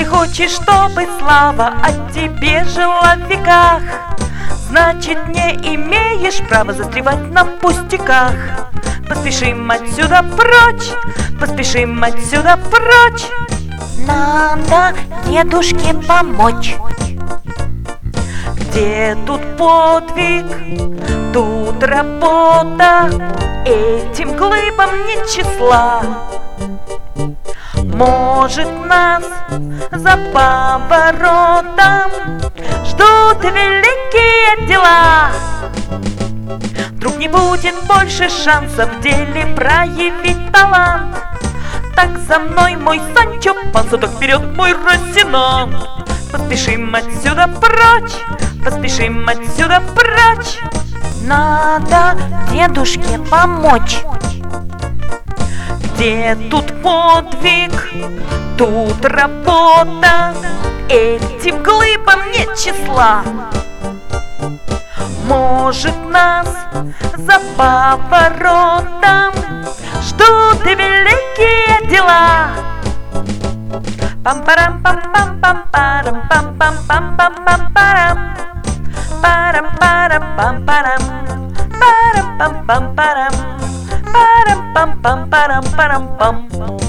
хочешь, чтобы слава о тебе жила в веках, значит, не имеешь права застревать на пустяках. Поспешим отсюда прочь, поспешим отсюда прочь. Надо дедушке помочь. Где тут подвиг, тут работа, этим глыбам нет числа. Может, нас за поворотом ждут великие дела. Вдруг не будет больше шансов в деле проявить талант. Так за мной, мой Санчо Панса, так вперед, мой Росинант. Поспешим отсюда прочь, поспешим отсюда прочь. Надо дедушке помочь. Где тут подвиг, тут работа, этим глыбам нет числа. Может, нас за поворотом ждут великие дела. Пам-парам-пам-пам-пам-парам-пам-пам-пам-пам-парам. Парам-парам-пам-парам. Парам-пам-пам-парам. Парам-пам-пам-парам-парам-пам.